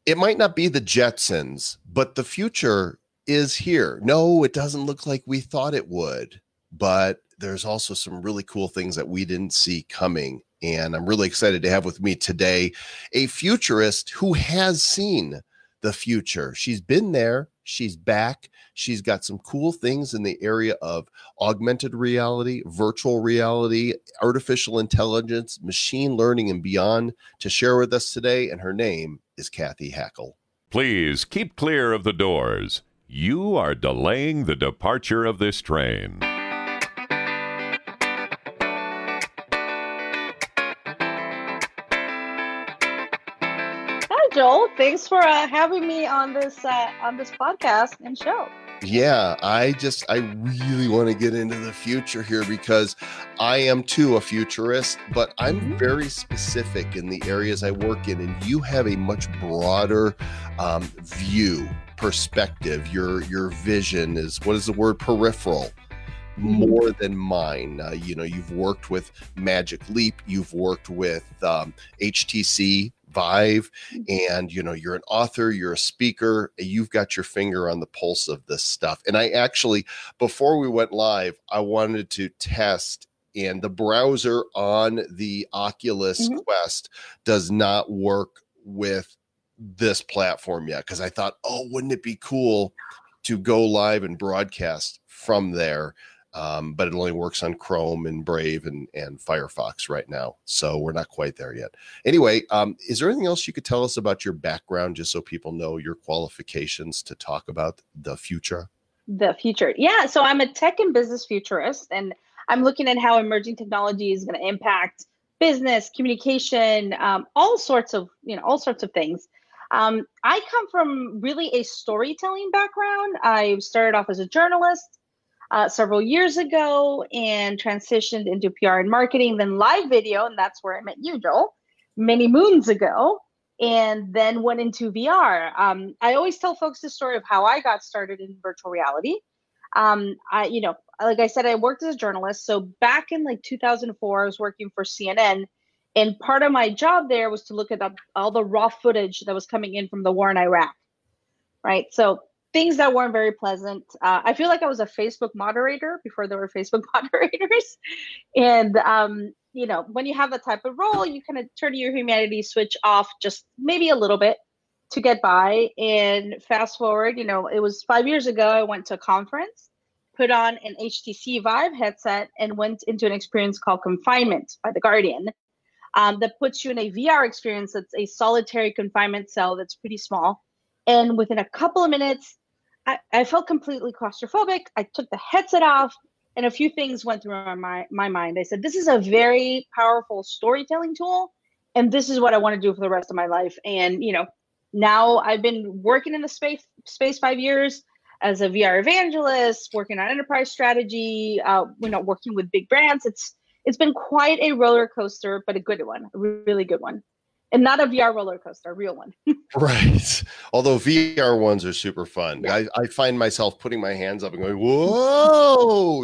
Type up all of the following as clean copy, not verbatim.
it might not be the Jetsons, but the future is here. No, it doesn't look like we thought it would, but there's also some really cool things that we didn't see coming. And I'm really excited to have with me today a futurist who has seen the future. She's been there. She's back. She's got some cool things in the area of augmented reality, virtual reality, artificial intelligence, machine learning, and beyond to share with us today. And her name is Cathy Hackl. Please keep clear of the doors. You are delaying the departure of this train. Hi, Joel. Thanks for having me on this podcast and show. Yeah, I really want to get into the future here because I am too a futurist, but I'm very specific in the areas I work in, and you have a much broader perspective. Your vision is, what is the word, peripheral, more than mine. You've worked with Magic Leap, you've worked with HTC Vive, and you're an author, you're a speaker, you've got your finger on the pulse of this stuff. And I actually, before we went live, I wanted to test, and the browser on the Oculus Quest does not work with this platform yet, because I thought, wouldn't it be cool to go live and broadcast from there? But it only works on Chrome and Brave and Firefox right now. So we're not quite there yet. Anyway, is there anything else you could tell us about your background, just so people know your qualifications to talk about the future? The future. Yeah. So I'm a tech and business futurist, and I'm looking at how emerging technology is going to impact business, communication, all sorts of things. I come from really a storytelling background. I started off as a journalist several years ago and transitioned into PR and marketing, then live video, and that's where I met you, Joel, many moons ago, and then went into VR. I always tell folks the story of how I got started in virtual reality. Like I said, I worked as a journalist. So back in 2004, I was working for CNN, and part of my job there was to look at all the raw footage that was coming in from the war in Iraq, right? So things that weren't very pleasant. I feel like I was a Facebook moderator before there were Facebook moderators. And, when you have that type of role, you kind of turn your humanity switch off just maybe a little bit to get by. And fast forward, it was 5 years ago, I went to a conference, put on an HTC Vive headset, and went into an experience called Confinement by The Guardian. That puts you in a VR experience that's a solitary confinement cell that's pretty small. And within a couple of minutes, I felt completely claustrophobic. I took the headset off, and a few things went through my mind. I said, this is a very powerful storytelling tool, and this is what I want to do for the rest of my life. And, now I've been working in the space 5 years as a VR evangelist, working on enterprise strategy, working with big brands. It's been quite a roller coaster, but a good one, a really good one. And not a VR roller coaster, a real one. Right. Although VR ones are super fun. Yeah. I find myself putting my hands up and going, whoa,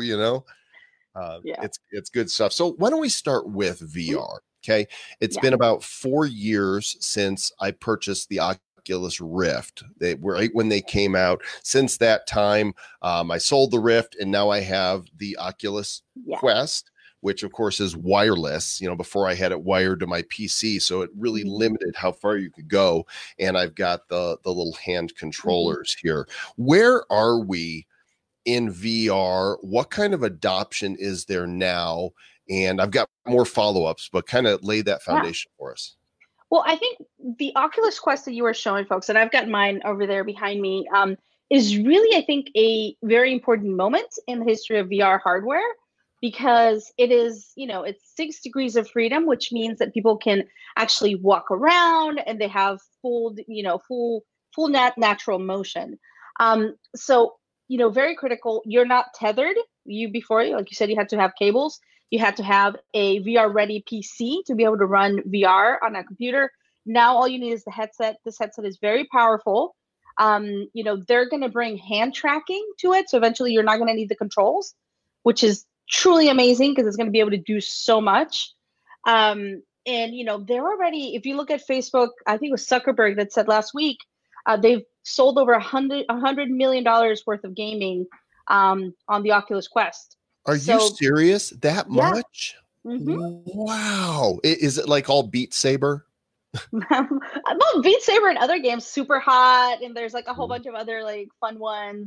It's good stuff. So why don't we start with VR? Okay. It's been about 4 years since I purchased the Oculus Rift. They were right when they came out. Since that time, I sold the Rift, and now I have the Oculus Quest, which of course is wireless. Before I had it wired to my PC, so it really limited how far you could go. And I've got the little hand controllers here. Where are we in VR? What kind of adoption is there now? And I've got more follow-ups, but kind of lay that foundation for us. Well, I think the Oculus Quest that you were showing folks, and I've got mine over there behind me, is really, I think, a very important moment in the history of VR hardware. Because it is, it's 6 degrees of freedom, which means that people can actually walk around and they have full natural motion. So, very critical. You're not tethered. Before, like you said, you had to have cables. You had to have a VR ready PC to be able to run VR on a computer. Now all you need is the headset. This headset is very powerful. They're going to bring hand tracking to it. So eventually you're not going to need the controls, which is truly amazing because it's going to be able to do so much. And they're already, if you look at Facebook, I think it was Zuckerberg that said last week, they've sold over $100 million worth of gaming on the Oculus Quest. Are you serious? That yeah. much? Mm-hmm. Wow. Is it like all Beat Saber? Well, Beat Saber and other games, Super Hot, and there's like a whole bunch of other like fun ones.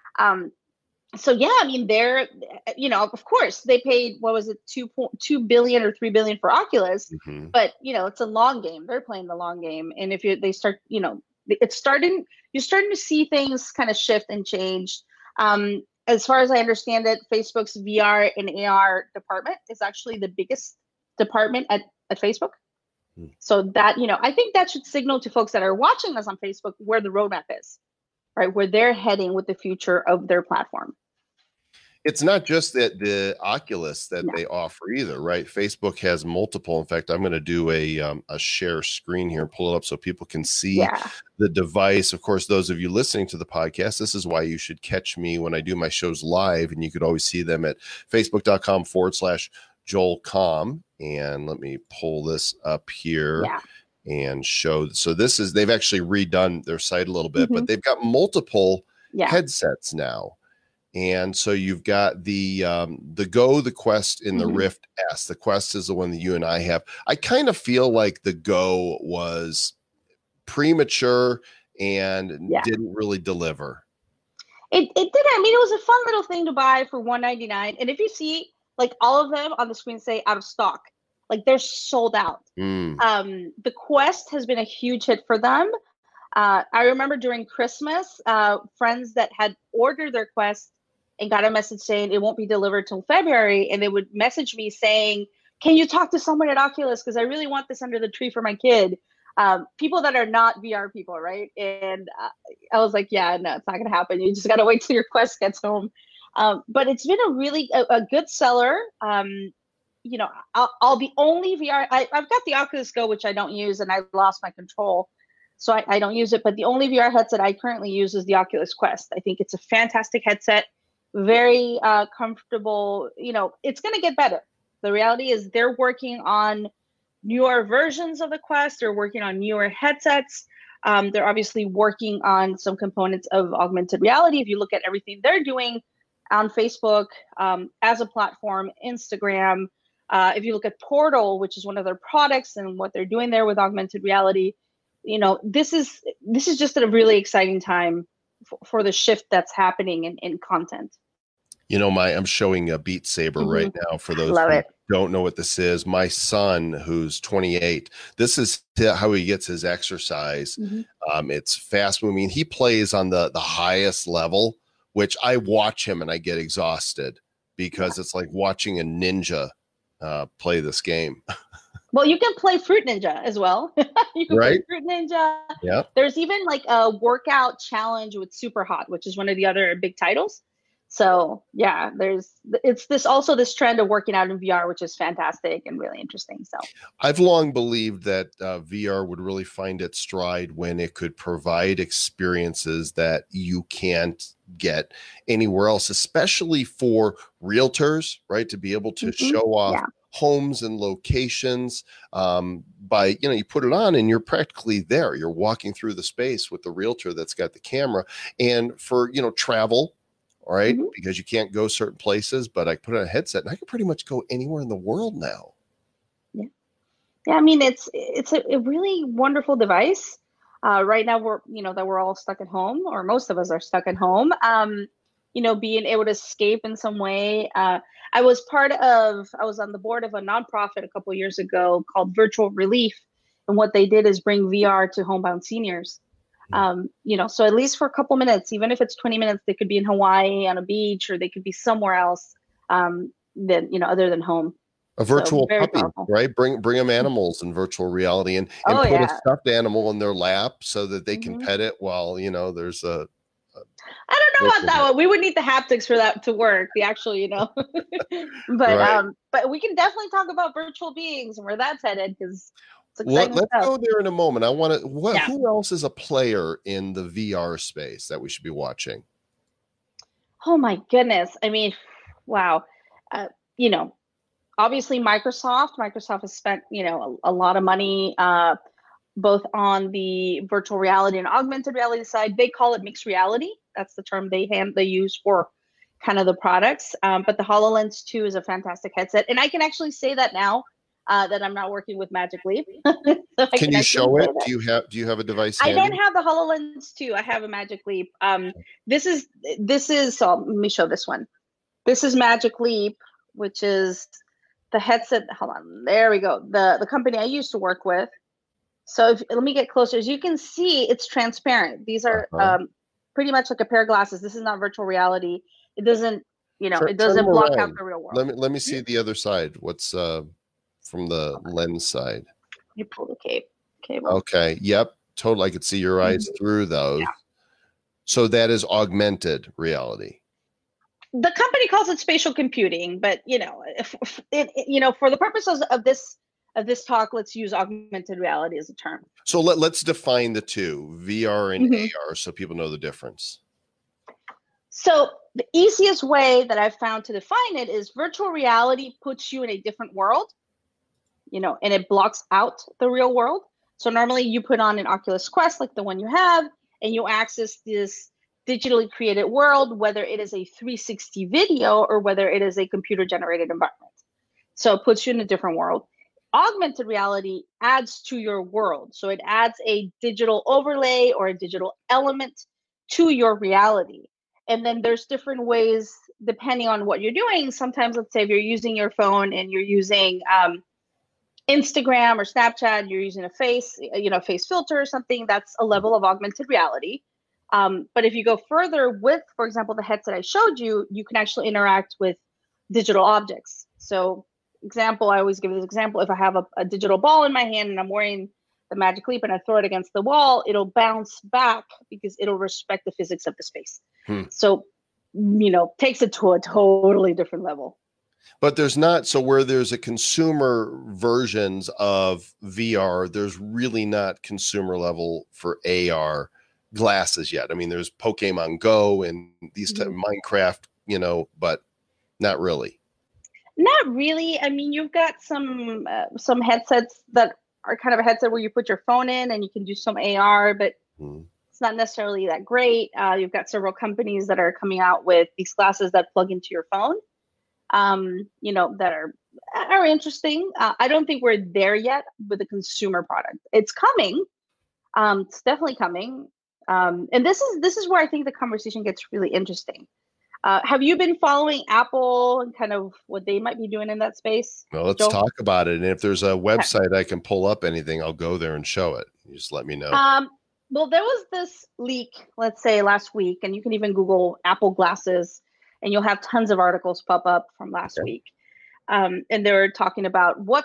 So yeah, I mean, they're, of course they paid, what was it, 2 billion or 3 billion for Oculus, but it's a long game. They're playing the long game, and if they start, you're starting to see things kind of shift and change. As far as I understand it, Facebook's VR and AR department is actually the biggest department at Facebook. So that, I think that should signal to folks that are watching us on Facebook where the roadmap is, right? Where they're heading with the future of their platform. It's not just that the Oculus that they offer either, right? Facebook has multiple. In fact, I'm going to do a share screen here and pull it up so people can see the device. Of course, those of you listening to the podcast, this is why you should catch me when I do my shows live, and you could always see them at facebook.com/Joel Comm. And let me pull this up here and show. So they've actually redone their site a little bit, but they've got multiple headsets now. And so you've got the Go, the Quest, and the Rift S. The Quest is the one that you and I have. I kind of feel like the Go was premature and didn't really deliver. It did. I mean, it was a fun little thing to buy for $199. And if you see, like, all of them on the screen say out of stock, like they're sold out. The Quest has been a huge hit for them. I remember during Christmas, friends that had ordered their Quest and got a message saying it won't be delivered till February, and they would message me saying, can you talk to someone at Oculus, because I really want this under the tree for my kid. People that are not VR people, right? And I was like, yeah, no, it's not gonna happen. You just gotta wait till your Quest gets home. But it's been a really a good seller. I'll the only VR, I've got the Oculus Go, which I don't use, and I lost my control, so I don't use it. But the only VR headset I currently use is the Oculus Quest. I think it's a fantastic headset, very comfortable. It's going to get better. The reality is they're working on newer versions of the Quest. They're working on newer headsets. They're obviously working on some components of augmented reality. If you look at everything they're doing on Facebook as a platform, Instagram, if you look at Portal, which is one of their products, and what they're doing there with augmented reality, this is just a really exciting time for the shift that's happening in content. I'm showing a Beat Saber right now for those who don't know what this is. My son, who's 28, this is how he gets his exercise. It's fast moving. He plays on the highest level, which I watch him and I get exhausted because it's like watching a ninja play this game. Well, you can play Fruit Ninja as well. You can play Fruit Ninja. Yeah. There's even like a workout challenge with Super Hot, which is one of the other big titles. So yeah, it's this trend of working out in VR, which is fantastic and really interesting. So I've long believed that VR would really find its stride when it could provide experiences that you can't get anywhere else, especially for realtors, right? To be able to show off homes and locations by, you put it on and you're practically there. You're walking through the space with the realtor that's got the camera. And for, travel, all right, because you can't go certain places, but I put on a headset and I can pretty much go anywhere in the world now. Yeah. I mean, it's a really wonderful device. Right now we're all stuck at home, or most of us are stuck at home. Being able to escape in some way. I was on the board of a nonprofit a couple of years ago called Virtual Relief. And what they did is bring VR to homebound seniors. So at least for a couple minutes, even if it's 20 minutes, they could be in Hawaii on a beach, or they could be somewhere else other than home. A virtual puppy, right? Bring them animals in virtual reality and put a stuffed animal in their lap so that they can pet it while, there's a I don't know about that one. We would need the haptics for that to work. The actual, but we can definitely talk about virtual beings and where that's headed, because let's go there in a moment. I want to. Who else is a player in the VR space that we should be watching? Oh my goodness! I mean, wow. obviously Microsoft has spent, you know, a lot of money, both on the virtual reality and augmented reality side. They call it mixed reality. That's the term they use for kind of the products. But the HoloLens 2 is a fantastic headset. And I can actually say that now that I'm not working with Magic Leap. So can you show it? Do you have a device handy? I don't have the HoloLens 2. I have a Magic Leap. This is so let me show this one. This is Magic Leap, which is the headset. Hold on, there we go. The company I used to work with. So let me get closer. As you can see, it's transparent. These are pretty much like a pair of glasses. This is not virtual reality. It doesn't, you know, it doesn't block out the real world. Let me see the other side. What's from the lens side? You pull the cable. Okay. Yep. Totally. I could see your eyes through those. Yeah. So that is augmented reality. The company calls it spatial computing, but you know, for the purposes of this talk, let's use augmented reality as a term. So let's define the two, VR and AR, so people know the difference. So the easiest way that I've found to define it is virtual reality puts you in a different world, you know, and it blocks out the real world. So normally you put on an Oculus Quest like the one you have, and you access this digitally created world, whether it is a 360 video or whether it is a computer generated environment. So it puts you in a different world. Augmented reality adds to your world. So it adds a digital overlay or a digital element to your reality. And then there's different ways, depending on what you're doing. Sometimes, let's say if you're using your phone and you're using Instagram or Snapchat, you're using a face filter or something, that's a level of augmented reality. But if you go further with, for example, the headset I showed you, you can actually interact with digital objects. So I always give this example. If I have a digital ball in my hand and I'm wearing the Magic Leap and I throw it against the wall, it'll bounce back because it'll respect the physics of the space. So, you know, takes it to a totally different level. But there's not, so where there's a consumer versions of VR, there's really not consumer level for AR glasses yet. I mean, there's Pokemon Go and these type of Minecraft, you know, but not really. Not really. I mean, you've got some headsets that are kind of a headset where you put your phone in and you can do some AR, but it's not necessarily that great. You've got several companies that are coming out with these glasses that plug into your phone, you know, that are interesting. I don't think we're there yet with the consumer product. It's coming. It's definitely coming. And this is where I think the conversation gets really interesting. Have you been following Apple and kind of what they might be doing in that space? Well, let's talk about it. And if there's a website I can pull up anything, I'll go there and show it. You just let me know. Well, there was this leak, let's say last week, and you can even Google Apple glasses and you'll have tons of articles pop up from last week. And they're talking about what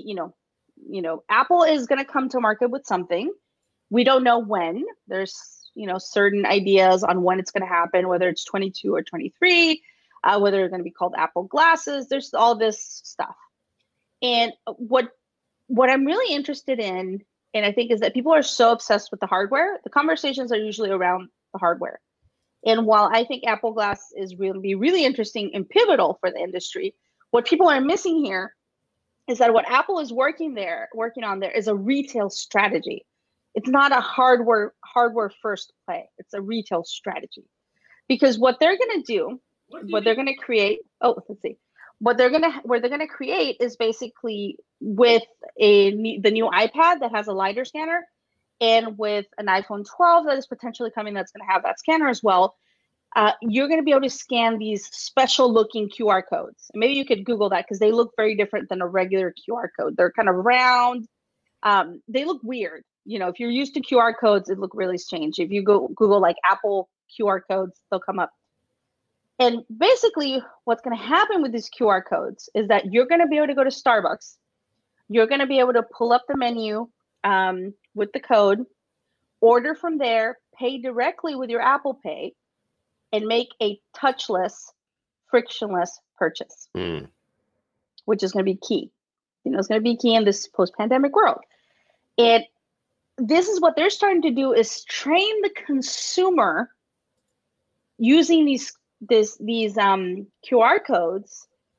Apple is going to come to market with something. We don't know when. There's, you know, certain ideas on when it's going to happen, whether it's 22 or 23, whether they're going to be called Apple glasses. There's all this stuff. And what I'm really interested in, and I think, is that people are so obsessed with the hardware. The conversations are usually around the hardware. And while I think Apple Glass is really interesting and pivotal for the industry, what people are missing here is that what Apple is working on there is a retail strategy. It's not a hardware first play. It's a retail strategy. Because what they're going to do, what they're going to create, what they're going to create is basically with the new iPad that has a LiDAR scanner, and with an iPhone 12 that is potentially coming that's going to have that scanner as well, you're going to be able to scan these special looking QR codes. And maybe you could Google that because they look very different than a regular QR code. They're kind of round. They look weird. You know, if you're used to QR codes, it look really strange. If you go Google like Apple QR codes, they'll come up. And basically what's going to happen with these QR codes is that you're going to be able to go to Starbucks. You're going to be able to pull up the menu with the code, order from there, pay directly with your Apple Pay, and make a touchless, frictionless purchase, which is going to be key. You know, it's going to be key in this post-pandemic world. And this is what they're starting to do, is train the consumer using these QR codes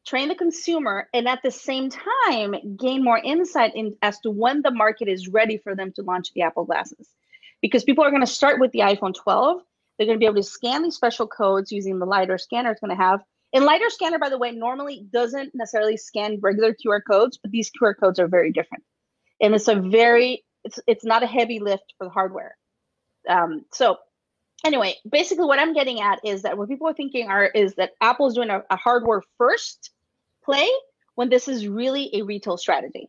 train the consumer, and at the same time gain more insight as to when the market is ready for them to launch the Apple glasses. Because people are going to start with the iPhone 12. They're going to be able to scan these special codes using the LiDAR scanner it's going to have. And LiDAR scanner, by the way, normally doesn't necessarily scan regular QR codes, but these QR codes are very different. And it's not a heavy lift for the hardware. So anyway, basically what I'm getting at is that what people are thinking is that Apple's doing a hardware first play when this is really a retail strategy.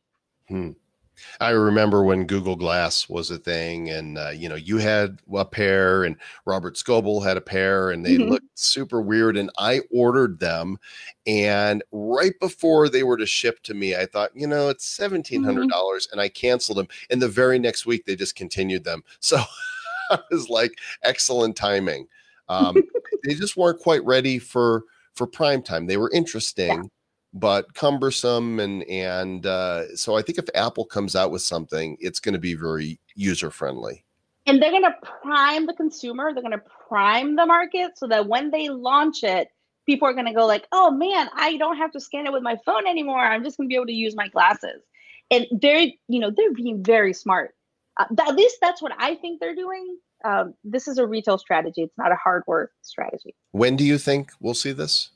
I remember when Google Glass was a thing, and you had a pair, and Robert Scoble had a pair, and they looked super weird. And I ordered them, and right before they were to ship to me, I thought, it's $1,700, and I canceled them. And the very next week, they just continued them. So I was like, excellent timing. They just weren't quite ready for prime time. They were interesting, but cumbersome. And so I think if Apple comes out with something, it's going to be very user-friendly. And they're going to prime the consumer. They're going to prime the market so that when they launch it, people are going to go like, oh man, I don't have to scan it with my phone anymore. I'm just going to be able to use my glasses. And they're being very smart. At least that's what I think they're doing. This is a retail strategy. It's not a hardware strategy. When do you think we'll see this?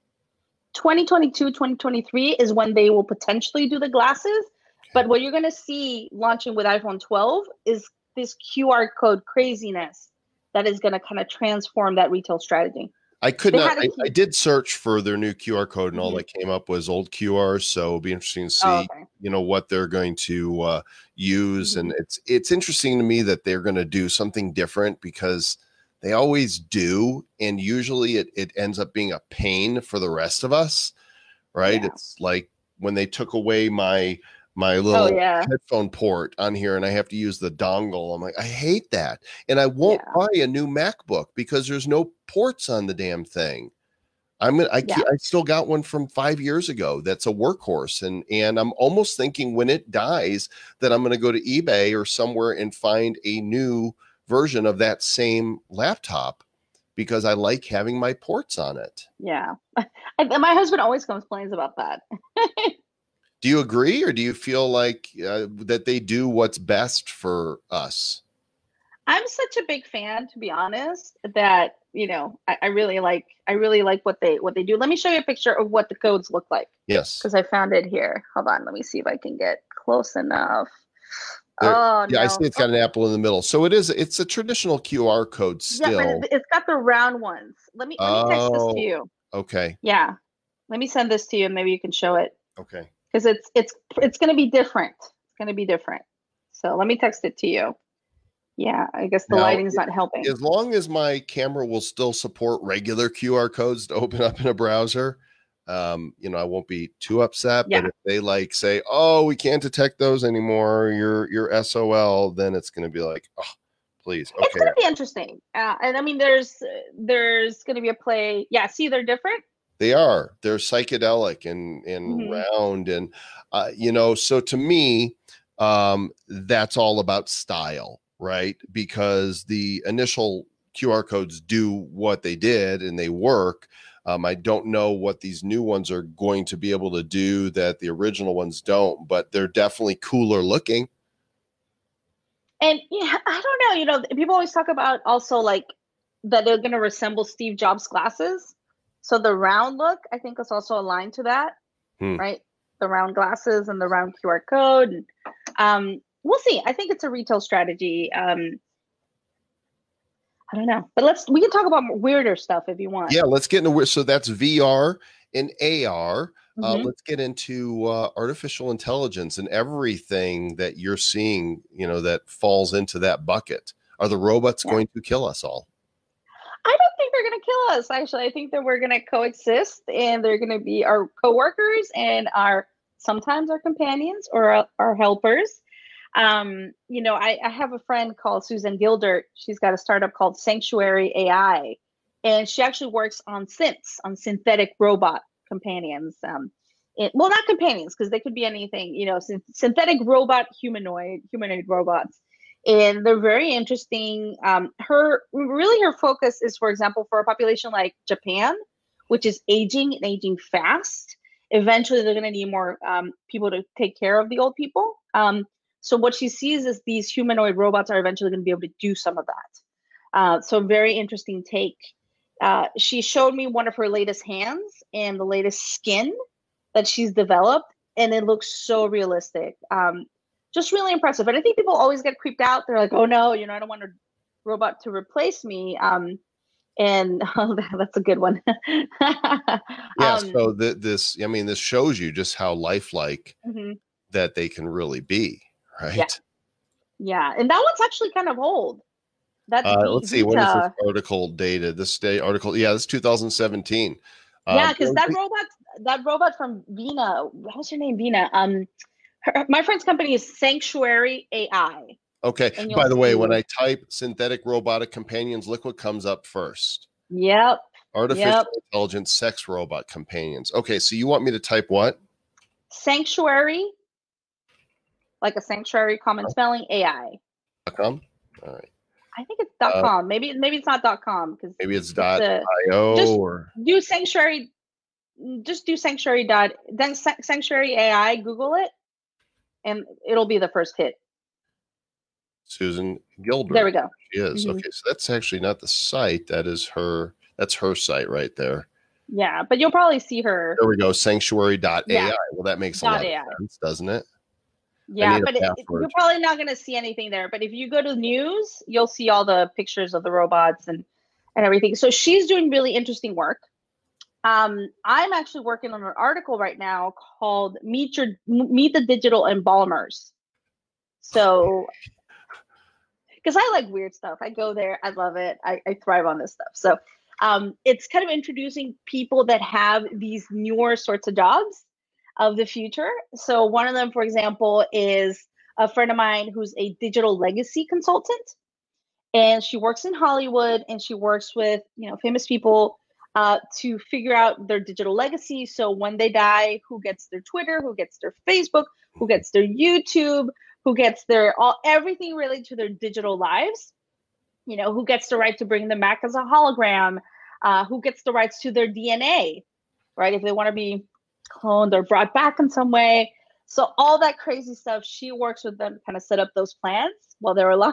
2022, 2023 is when they will potentially do the glasses. But what you're going to see launching with iPhone 12 is this QR code craziness that is going to kind of transform that retail strategy. I did search for their new QR code, and all that came up was old QRs. So it'll be interesting to see, what they're going to use. And it's interesting to me that they're going to do something different, because they always do. And usually it ends up being a pain for the rest of us, right? Yeah. It's like when they took away my little headphone port on here, and I have to use the dongle. I'm like, I hate that. And I won't buy a new MacBook because there's no ports on the damn thing. I still got one from 5 years ago. That's a workhorse. And I'm almost thinking when it dies that I'm going to go to eBay or somewhere and find a new version of that same laptop, because I like having my ports on it. Yeah. My husband always complains about that. Do you agree, or do you feel like that they do what's best for us? I'm such a big fan, to be honest, that I really like what they do. Let me show you a picture of what the codes look like. Yes, because I found it here. Hold on, let me see if I can get close enough. No. I see it's got an apple in the middle, so it's a traditional QR code still. Yeah, but it's got the round ones. Let me text this to you. Okay. Yeah, let me send this to you, and maybe you can show it. Okay. Because it's going to be different. It's going to be different. So let me text it to you. Yeah, I guess the lighting's not helping. As long as my camera will still support regular QR codes to open up in a browser, I won't be too upset. Yeah. But if they say, "Oh, we can't detect those anymore, you're SOL," then it's going to be like, "Oh, please." Okay. It's going to be interesting. And I mean, there's going to be a play. Yeah, see, they're different. They are. They're psychedelic and round. And, so to me, that's all about style, right? Because the initial QR codes do what they did and they work. I don't know what these new ones are going to be able to do that the original ones don't, but they're definitely cooler looking. And I don't know, people always talk about also like that they're going to resemble Steve Jobs' glasses. So the round look, I think, is also aligned to that, right? The round glasses and the round QR code. We'll see. I think it's a retail strategy. I don't know, but we can talk about weirder stuff if you want. Yeah, let's get into weird. So that's VR and AR. Let's get into artificial intelligence and everything that you're seeing, that falls into that bucket. Are the robots going to kill us all? I don't think they're going to kill us. Actually, I think that we're going to coexist, and they're going to be our coworkers and sometimes our companions or our helpers. I have a friend called Susan Gildert. She's got a startup called Sanctuary AI, and she actually works on synthetic robot companions. Not companions, because they could be anything. Synthetic robot humanoid robots. And they're very interesting. Her focus is, for example, for a population like Japan, which is aging and aging fast. eventually they're going to need more people to take care of the old people. So what she sees is these humanoid robots are eventually going to be able to do some of that. So very interesting take. She showed me one of her latest hands and the latest skin that she's developed, and it looks so realistic. Just really impressive. And I think people always get creeped out. They're like, oh no, I don't want a robot to replace me. And that's a good one. Yeah. So this shows you just how lifelike that they can really be, right? Yeah. And that one's actually kind of old. That's let's see. When is this article dated? This article. Yeah, this is 2017. Yeah, because that robot from Vina, what was her name? Vina. My friend's company is Sanctuary AI. Okay. By the way, when I type synthetic robotic companions, look what comes up first. Yep. Artificial intelligence sex robot companions. Okay, so you want me to type what? Sanctuary, like a sanctuary, common spelling, AI. .com? All right. I think it's .com. Maybe it's not .com because maybe it's .io or do sanctuary. Just do sanctuary then sanctuary AI. Google it, and it'll be the first hit. Susan Gilbert. There we go. She is. Okay, so that's actually not the site. That's her site right there. Yeah, but you'll probably see her. There we go. Sanctuary.ai. Yeah. Well, that makes a lot of sense, doesn't it? Yeah, but you're probably not going to see anything there. But if you go to news, you'll see all the pictures of the robots and everything. So she's doing really interesting work. I'm actually working on an article right now called Meet the Digital Embalmers. So, because I like weird stuff. I go there. I love it. I thrive on this stuff. So it's kind of introducing people that have these newer sorts of jobs of the future. So one of them, for example, is a friend of mine who's a digital legacy consultant. And she works in Hollywood and she works with, famous people to figure out their digital legacy. So when they die, who gets their Twitter, who gets their Facebook, who gets their YouTube, who gets everything related to their digital lives, who gets the right to bring them back as a hologram, who gets the rights to their DNA, right? If they want to be cloned or brought back in some way. So all that crazy stuff, she works with them to kind of set up those plans while they're alive.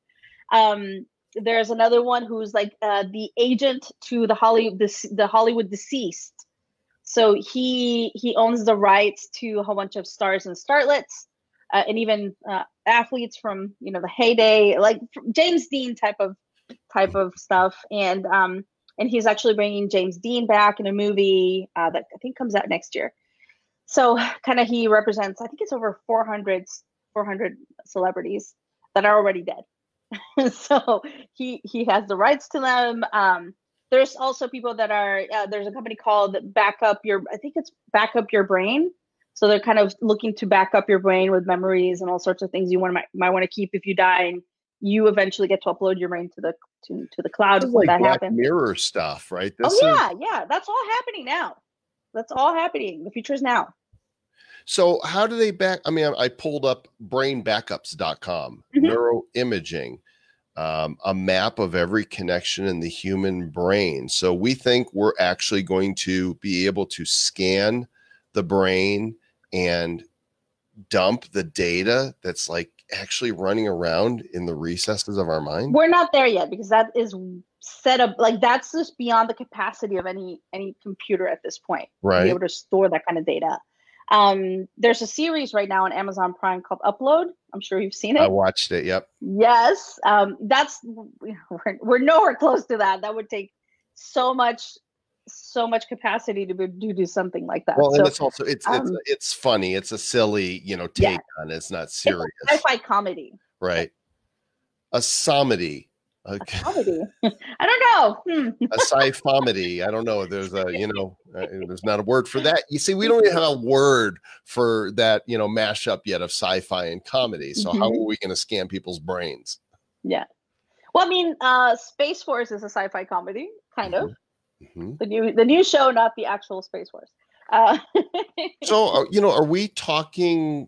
There's another one who's like the agent to the Hollywood deceased. So he owns the rights to a whole bunch of stars and starlets, and even athletes from the heyday, like James Dean type of stuff. And he's actually bringing James Dean back in a movie that I think comes out next year. So kind of he represents, I think it's over 400 celebrities that are already dead. So he has the rights to them. There's also people that are, there's a company called Backup Your Brain. So they're kind of looking to back up your brain with memories and all sorts of things you might want to keep if you die, and you eventually get to upload your brain to the cloud when that happens. Mirror stuff, right? Yeah, that's all happening now. That's all happening. The future is now. So how do they back? I mean, I pulled up brainbackups.com, neuroimaging, a map of every connection in the human brain. So we think we're actually going to be able to scan the brain and dump the data that's like actually running around in the recesses of our mind. We're not there yet because that is set up, like that's just beyond the capacity of any computer at this point, right? To be able to store that kind of data. There's a series right now on Amazon Prime called Upload. I'm sure you've seen it. I watched it. Yep. Yes. We're nowhere close to that. That would take so much capacity to do something like that. Well, and it's also it's funny. It's a silly, take on it. It's not serious. It's a sci-fi comedy. Right. A somedy. Okay. A comedy. I don't know. A sci-comedy. I don't know. There's there's not a word for that. You see, we don't even have a word for that, mashup yet of sci-fi and comedy. So how are we going to scan people's brains? Yeah. Well, I mean, Space Force is a sci-fi comedy, kind of. The new show, not the actual Space Force. So, are we talking,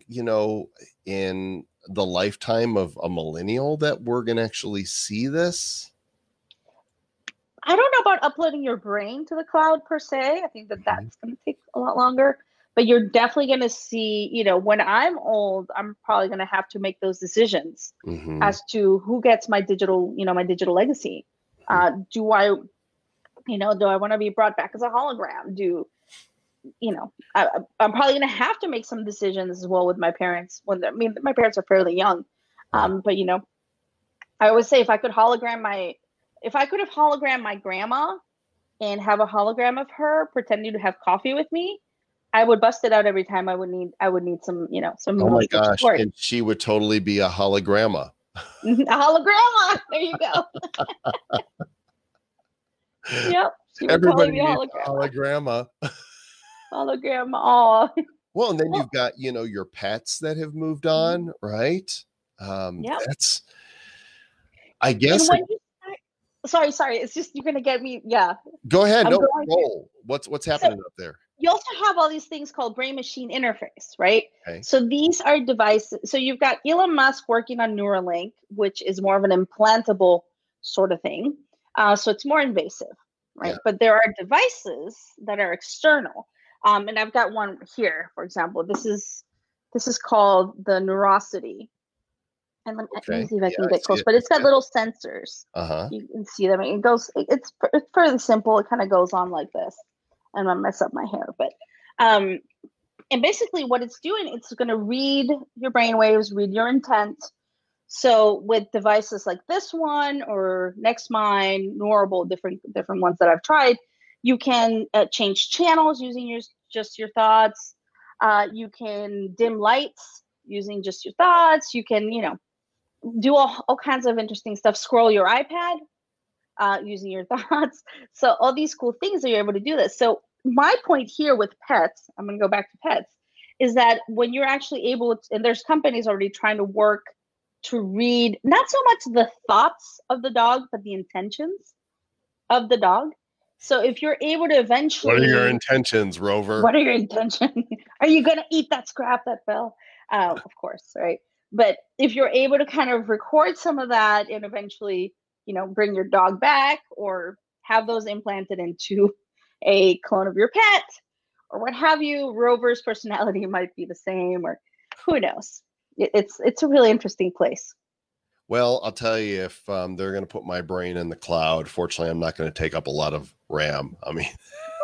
in the lifetime of a millennial that we're going to actually see this? I don't know about uploading your brain to the cloud per se. I think that's going to take a lot longer. but you're definitely going to see, you know, when I'm old, I'm probably going to have to make those decisions as to who gets my digital, you know, my digital legacy. Do I want to be brought back as a hologram? I'm probably going to have to make some decisions as well with my parents my parents are fairly young. But, you know, I always say if I could have hologrammed my grandma and have a hologram of her pretending to have coffee with me, I would bust it out every time I would need some, you know, some Oh my emotional gosh. support. And she would totally be a hologramma. A hologramma. There you go. Yep. She would Everybody totally be a needs a hologramma. hologramma. Hologramma. Oh. Well, and then you've got, you know, your pets that have moved on, right? Yep. That's, I guess. Sorry. It's just, you're going to get me. Yeah. Go ahead. Roll. What's happening up there? You also have all these things called brain-machine interface, right? Okay. So these are devices. So you've got Elon Musk working on Neuralink, which is more of an implantable sort of thing. So it's more invasive, right? Yeah. But there are devices that are external. And I've got one here, for example. This is called the Neurosity. And let me see if I can get close. But it's got little sensors. You can see them. It's fairly simple. It kind of goes on like this. And I mess up my hair, but and basically what it's doing, it's going to read your brainwaves, read your intent. So with devices like this one or NextMind, Neurable, different ones that I've tried, you can change channels using just your thoughts. You can dim lights using just your thoughts. You can, you know, do all kinds of interesting stuff. Scroll your iPad using your thoughts. So all these cool things that you're able to do this. So my point here with pets, I'm going to go back to pets, is that when you're actually able to, and there's companies already trying to work to read not so much the thoughts of the dog, but the intentions of the dog. So if you're able to eventually... What are your intentions, Rover? What are your intentions? Are you going to eat that scrap that fell? Of course, right? But if you're able to kind of record some of that and eventually, you know, bring your dog back or have those implanted into a clone of your pet or what have you, Rover's personality might be the same, or who knows. It's a really interesting place. Well, I'll tell you, if they're going to put my brain in the cloud, fortunately, I'm not going to take up a lot of RAM. I mean,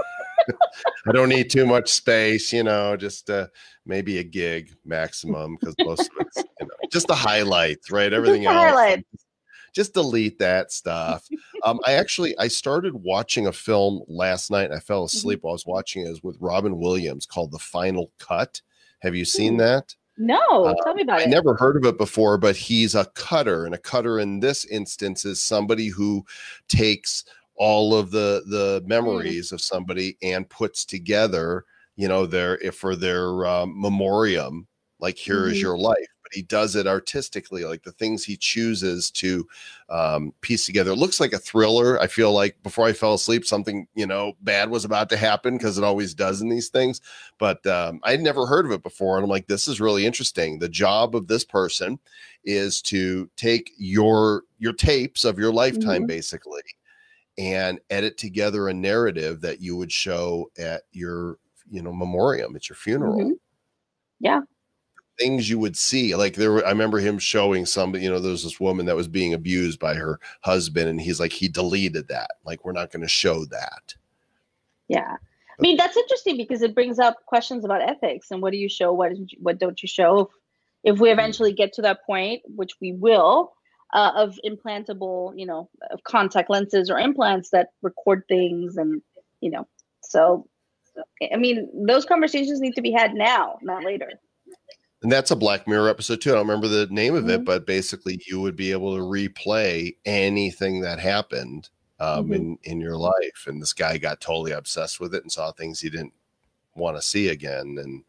I don't need too much space, you know, just maybe a gig maximum, because most of it's, you know, just the highlights, right? Everything else. Highlights. Just delete that stuff. I started watching a film last night and I fell asleep while I was watching it. It was with Robin Williams called The Final Cut. Have you seen that? No, tell me about it. I never heard of it before, but he's a cutter, and a cutter in this instance is somebody who takes all of the memories of somebody and puts together, you know, for their memoriam, like here is your life. But he does it artistically, like the things he chooses to piece together. It looks like a thriller. I feel like before I fell asleep, something, you know, bad was about to happen, because it always does in these things. But I'd never heard of it before. And I'm like, this is really interesting. The job of this person is to take your tapes of your lifetime, basically, and edit together a narrative that you would show at your, you know, memoriam, at your funeral. Yeah. Things you would see, like I remember him showing somebody, you know, there's this woman that was being abused by her husband, and he's like, he deleted that. Like, we're not going to show that. Yeah. I mean, that's interesting because it brings up questions about ethics and what do you show? What don't you show? If we eventually get to that point, which we will, of implantable, you know, of contact lenses or implants that record things, and, you know, so, I mean, those conversations need to be had now, not later. And that's a Black Mirror episode too. I don't remember the name of it, but basically you would be able to replay anything that happened in your life. And this guy got totally obsessed with it and saw things he didn't want to see again. And,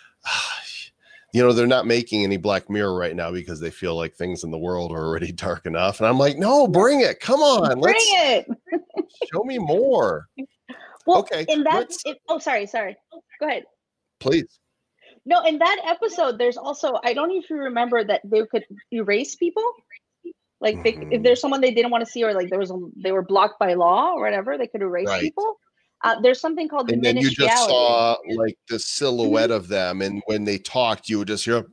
you know, they're not making any Black Mirror right now because they feel like things in the world are already dark enough. And I'm like, no, bring it. Come on. Bring it. Show me more. Well, okay. And sorry. Go ahead. Please. No, in that episode, there's also, I don't know if you remember that they could erase people. Like if there's someone they didn't want to see, or like they were blocked by law or whatever, they could erase people. There's something called And then you diminished just reality. saw like the Mhm. silhouette of them, and when they talked, you would just hear,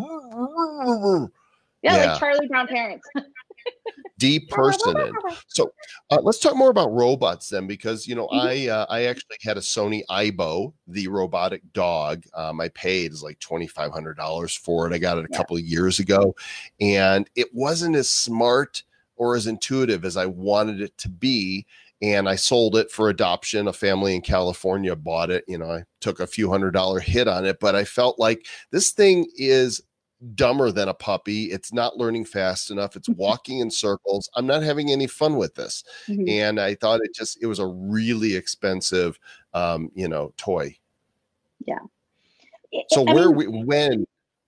Yeah, like yeah, Charlie Brown parents. depersoning. So let's talk more about robots then, because Mhm. I actually had a Sony Aibo, the robotic dog. I paid like $2,500 for it. I got it a Yeah. couple of years ago, and it wasn't as smart or as intuitive as I wanted it to be. And I sold it for adoption. A family in California bought it. I took a few $100 hit on it, but I felt like this thing is dumber than a puppy. It's not learning fast enough. It's walking in circles. I'm not having any fun with this. Mhm. And I thought it was a really expensive, toy. Yeah. So I mean, when,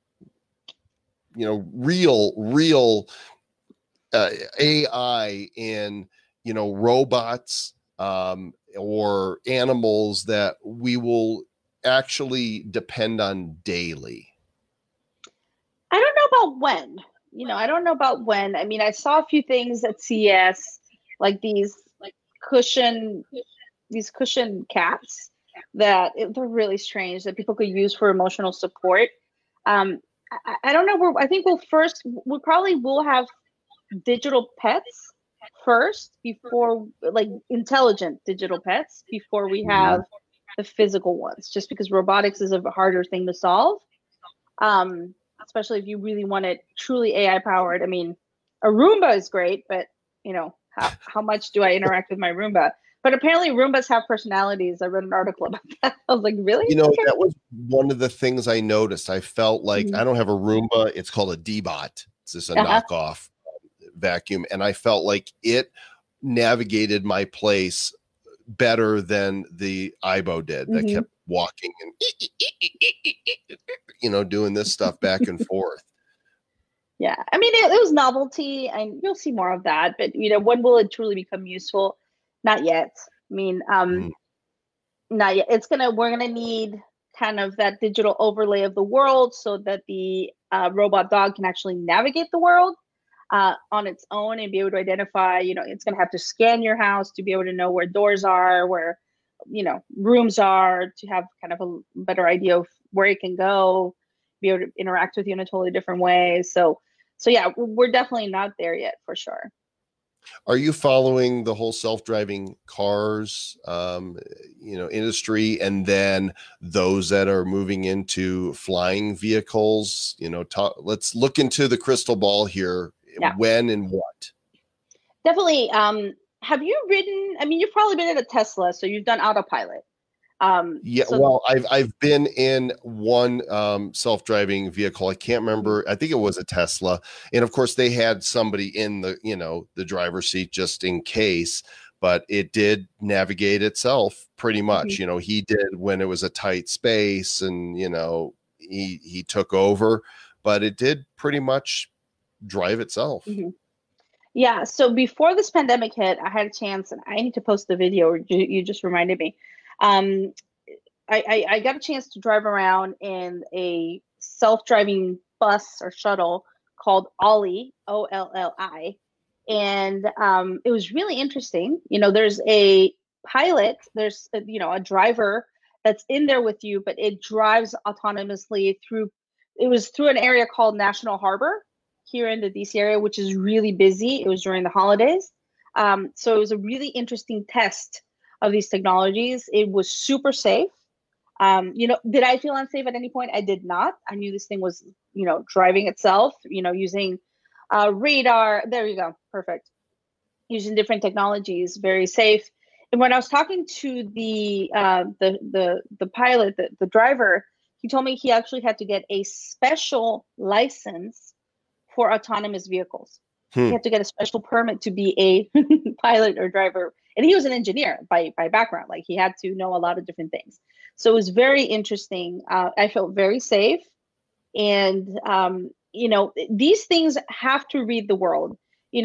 real AI in, robots, or animals that we will actually depend on daily. I don't know about when. I don't know about when. I mean, I saw a few things at CES, like cushion, these cushion caps they're really strange that people could use for emotional support. I don't know where. I think we probably will have digital pets first before, like, intelligent digital pets before we have Mhm. the physical ones, just because robotics is a harder thing to solve. Especially if you really want it truly AI powered. I mean, a Roomba is great, but how much do I interact with my Roomba? But apparently Roombas have personalities. I read an article about that. I was like, really? Okay. That was one of the things I noticed. I felt like Mhm. I don't have a Roomba. It's called a D-Bot. It's just a Uh-huh. knockoff vacuum. And I felt like it navigated my place better than the Aibo did, that Mhm. kept walking and, doing this stuff back and forth. Yeah. I mean, it was novelty, and you'll see more of that. But when will it truly become useful? Not yet. I mean, Mm. not yet. We're gonna need kind of that digital overlay of the world so that the robot dog can actually navigate the world on its own and be able to identify. It's gonna have to scan your house to be able to know where doors are, where rooms are, to have kind of a better idea of where it can go, be able to interact with you in a totally different way. So yeah, we're definitely not there yet for sure. Are you following the whole self-driving cars, industry, and then those that are moving into flying vehicles? Let's look into the crystal ball here. Yeah, When and what? definitely. Have you ridden? I mean, you've probably been in a Tesla, so you've done autopilot. Yeah, So well, I've been in one self-driving vehicle. I can't remember. I think it was a Tesla, and of course they had somebody in the driver's seat just in case. But it did navigate itself pretty much. Mhm, He did when it was a tight space, and he took over, but it did pretty much drive itself. mhm. Yeah. So before this pandemic hit, I had a chance, and I need to post the video. You just reminded me. Um, I got a chance to drive around in a self-driving bus or shuttle called Ollie, OLLI, and it was really interesting. There's a pilot, there's a driver that's in there with you, but it drives autonomously through. It was through an area called National Harbor here in the DC area, which is really busy. It was during the holidays, so it was a really interesting test of these technologies. It was super safe. Did I feel unsafe at any point? I did not. I knew this thing was, driving itself, using radar. There you go. Perfect. Using different technologies, very safe. And when I was talking to the pilot, the driver, he told me he actually had to get a special license for autonomous vehicles. He Hmm. had to get a special permit to be a pilot or driver. And he was an engineer by background. Like, he had to know a lot of different things. So it was very interesting. I felt very safe. And, these things have to read the world.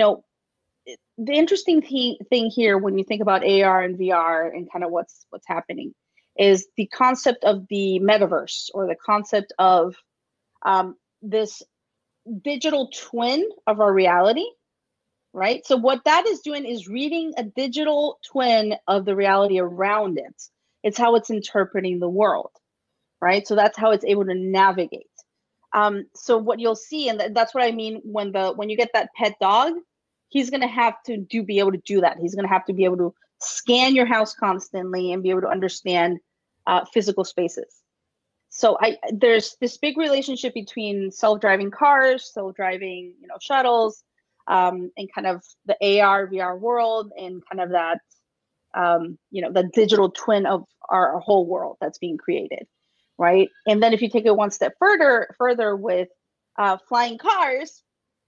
The interesting thing here, when you think about AR and VR and kind of what's happening, is the concept of the metaverse, or the concept of this digital twin of our reality, right? So what that is doing is reading a digital twin of the reality around it. It's how it's interpreting the world, right? So that's how it's able to navigate. So what you'll see, and that's what I mean when you get that pet dog, he's going to have to be able to do that. He's going to have to be able to scan your house constantly and be able to understand physical spaces. So there's this big relationship between self-driving cars, self-driving, shuttles, and kind of the AR, VR world, and kind of that, the digital twin of our whole world that's being created, right? And then if you take it one step further with flying cars,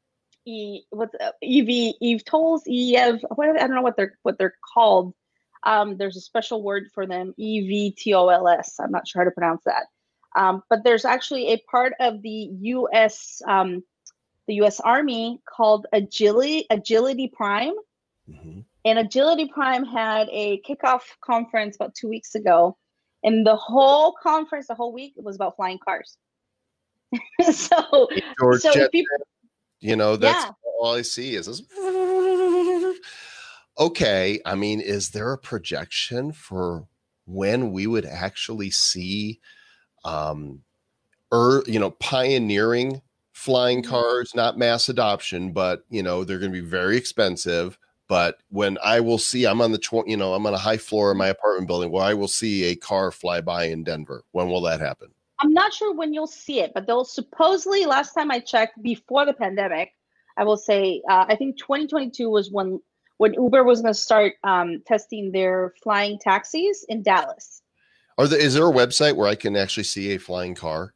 eVTOLs, I don't know what they're called. There's a special word for them, eVTOLs. I'm not sure how to pronounce that. But there's actually a part of the U.S. Army called Agility Prime. Mm-hmm. And Agility Prime had a kickoff conference about 2 weeks ago. And the whole conference, the whole week, was about flying cars. so if people, that's all I see is this. Okay, I mean, is there a projection for when we would actually see pioneering flying cars, not mass adoption, but they're going to be very expensive. But when I will see, I'm on I'm on a high floor in my apartment building where I will see a car fly by in Denver. When will that happen? I'm not sure when you'll see it, but they'll supposedly, last time I checked before the pandemic, I will say, I think 2022 was when Uber was going to start testing their flying taxis in Dallas. Is there a website where I can actually see a flying car?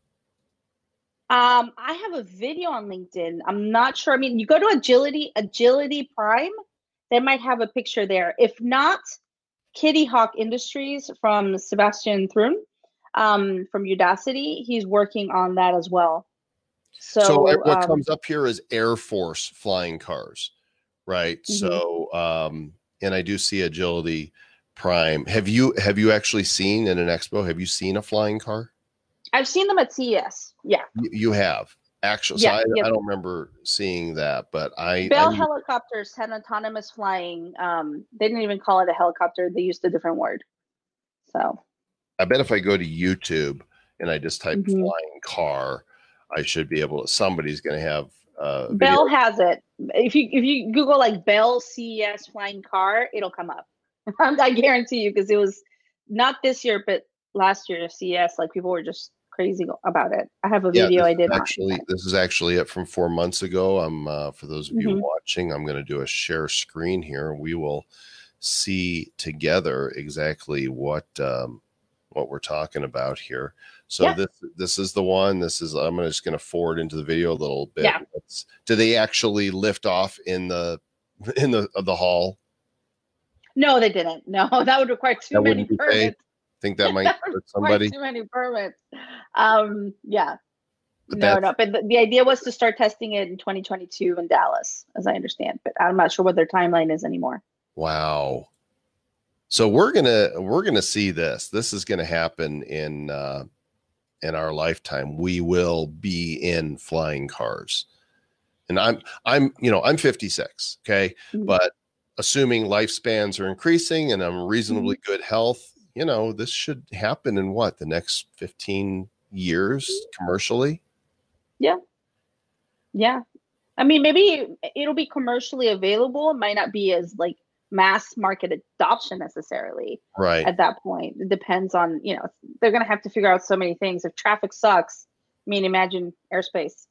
I have a video on LinkedIn. I'm not sure. I mean, you go to Agility Prime, they might have a picture there. If not, Kitty Hawk Industries from Sebastian Thrun from Udacity, he's working on that as well. So what comes up here is Air Force flying cars, right? Mm-hmm. So, and I do see Agility Prime. Have you actually seen in an expo? Have you seen a flying car? I've seen them at CES. Yeah, you have actually. So I don't remember seeing that, but Bell Helicopters had autonomous flying. They didn't even call it a helicopter; they used a different word. So, I bet if I go to YouTube and I just type flying car, I should be able to. Somebody's going to have. Bell has it. If you Google like Bell CES flying car, it'll come up. I guarantee you, because it was not this year, but last year CES. Like people were just crazy about it. I have a video I did. This is actually it from 4 months ago. For those of you watching, I'm going to do a share screen here. We will see together exactly what we're talking about here. So this is the one. I'm just going to forward into the video a little bit. Yeah. Do they actually lift off in the hall? No, they didn't. No, that would require too many permits. Think that might hurt somebody. Too many permits. Yeah. But the idea was to start testing it in 2022 in Dallas, as I understand. But I'm not sure what their timeline is anymore. Wow. So we're gonna see this. This is gonna happen in our lifetime. We will be in flying cars. And I'm 56. Okay, but assuming lifespans are increasing and I'm reasonably good health. This should happen in the next 15 years commercially? Yeah. Yeah. I mean, maybe it'll be commercially available. It might not be as like mass market adoption necessarily. Right. At that point, it depends on, they're going to have to figure out so many things. If traffic sucks, I mean, imagine airspace.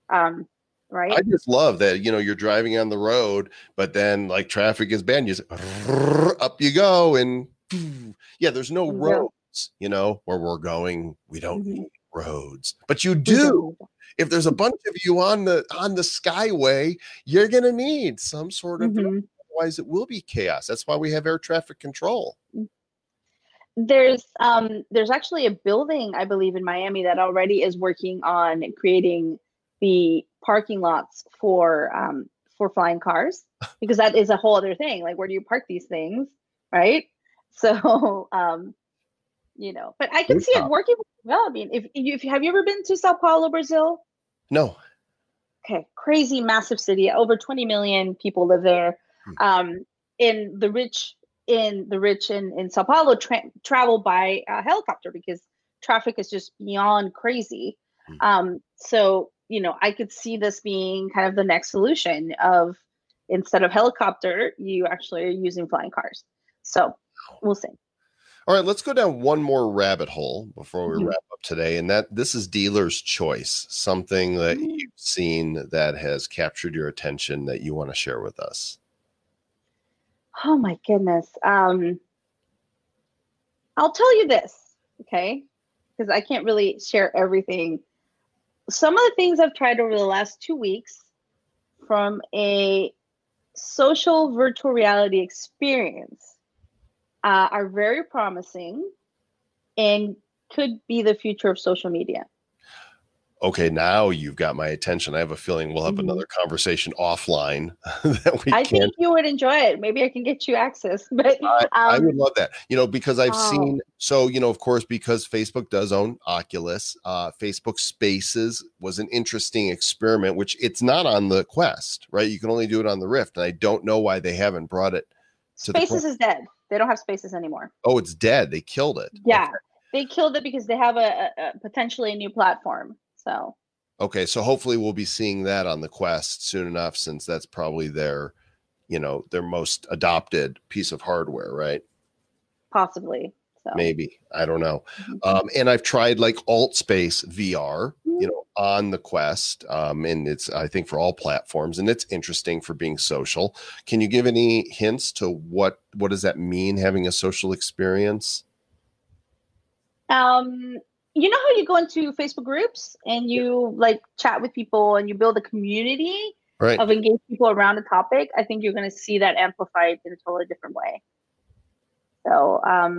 Right. I just love that, you're driving on the road, but then like traffic is bad. You just up you go and there's no roads, where we're going. We don't need roads, but you do. If there's a bunch of you on the skyway, you're going to need some sort of, otherwise it will be chaos. That's why we have air traffic control. There's actually a building, I believe, in Miami that already is working on creating the parking lots for flying cars, because that is a whole other thing. Like, where do you park these things? Right. So, but I can see it working well. I mean, if have you ever been to Sao Paulo, Brazil? No. okay, crazy massive city. Over 20 million people live there. In the rich in Sao Paulo travel by helicopter because traffic is just beyond crazy. So, you know, I could see this being kind of the next solution of instead of helicopter, you actually are using flying cars. So we'll see. All right, let's go down one more rabbit hole before we wrap up today. And this is dealer's choice, something that you've seen that has captured your attention that you want to share with us. Oh my goodness. I'll tell you this, okay? Because I can't really share everything. Some of the things I've tried over the last 2 weeks from a social virtual reality experience are very promising and could be the future of social media. Okay, now you've got my attention. I have a feeling we'll have another conversation offline that we think you would enjoy it. Maybe I can get you access, but I would love that. You know, because I've seen, so, you know, of course, because Facebook does own Oculus, Facebook Spaces was an interesting experiment, which it's not on the Quest, right? You can only do it on the Rift. And I don't know why they haven't brought it to Spaces is dead. They don't have Spaces anymore. Oh, it's dead. They killed it. Yeah, okay. They killed it because they have a potentially a new platform. So okay, so hopefully we'll be seeing that on the Quest soon enough, since that's probably their, you know, their most adopted piece of hardware, right? Possibly. So maybe, I don't know. And I've tried like AltSpace VR, you know, on the Quest, and it's, I think, for all platforms, and it's interesting for being social. Can you give any hints to what does that mean, having a social experience? You know how you go into Facebook groups and you like chat with people and you build a community of engaged people around a topic? I think you're going to see that amplified in a totally different way. So,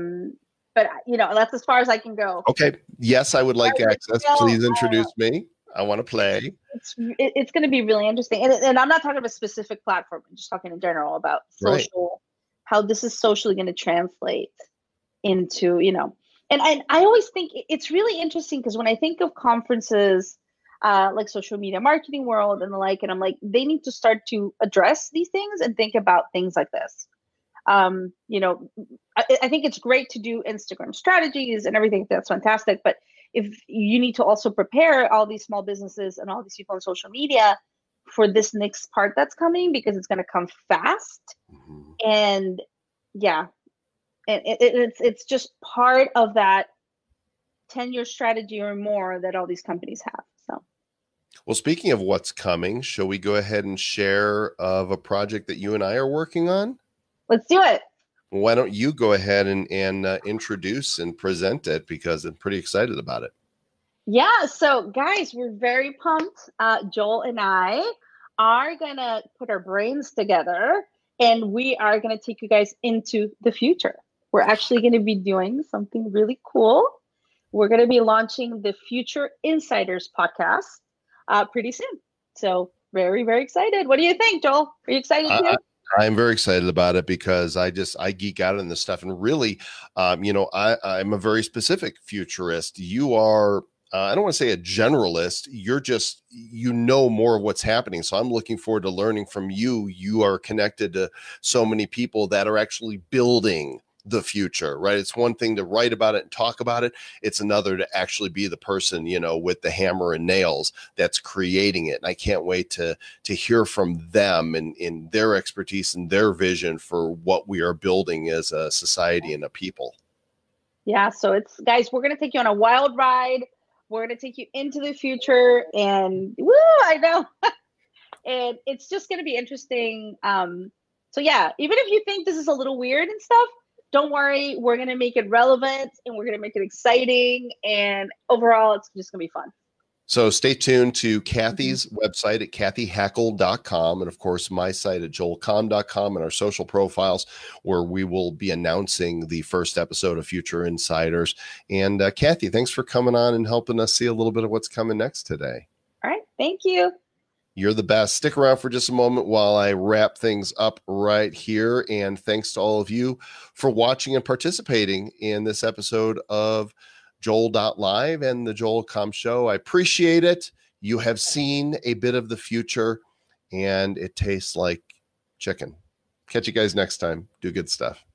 but you know, that's as far as I can go. Okay. Yes, I would like access. Please introduce me. I want to play. It's going to be really interesting. And I'm not talking about a specific platform. I'm just talking in general about social, how this is socially going to translate into, you know, and I always think it's really interesting because when I think of conferences like Social Media Marketing World and the like, and I'm like, they need to start to address these things and think about things like this. You know, I think it's great to do Instagram strategies and everything. That's fantastic. But if you need to also prepare all these small businesses and all these people on social media for this next part that's coming, because it's going to come fast. And yeah. And it's just part of that 10-year strategy or more that all these companies have. So, well, speaking of what's coming, shall we go ahead and share of a project that you and I are working on? Let's do it. Why don't you go ahead and introduce and present it, because I'm pretty excited about it. Yeah. So, guys, we're very pumped. Joel and I are going to put our brains together, and we are going to take you guys into the future. We're actually going to be doing something really cool. We're going to be launching the Future Insiders podcast pretty soon. So very, very excited. What do you think, Joel? Are you excited too? I'm very excited about it because I geek out on this stuff. And really, you know, I'm a very specific futurist. You are, I don't want to say a generalist. You're just, you know, more of what's happening. So I'm looking forward to learning from you. You are connected to so many people that are actually building the future, right? It's one thing to write about it and talk about it. It's another to actually be the person, you know, with the hammer and nails that's creating it. And I can't wait to hear from them and in their expertise and their vision for what we are building as a society and a people. Yeah. So it's, guys, we're going to take you on a wild ride. We're going to take you into the future, and woo, I know. And it's just going to be interesting. So yeah, even if you think this is a little weird and stuff, don't worry, we're going to make it relevant and we're going to make it exciting. And overall, it's just going to be fun. So stay tuned to Kathy's website at kathyhackl.com. And of course, my site at joelcomm.com and our social profiles, where we will be announcing the first episode of Future Insiders. And Kathy, thanks for coming on and helping us see a little bit of what's coming next today. All right. Thank you. You're the best. Stick around for just a moment while I wrap things up right here. And thanks to all of you for watching and participating in this episode of Joel.live and the Joel Comm Show. I appreciate it. You have seen a bit of the future, and it tastes like chicken. Catch you guys next time. Do good stuff.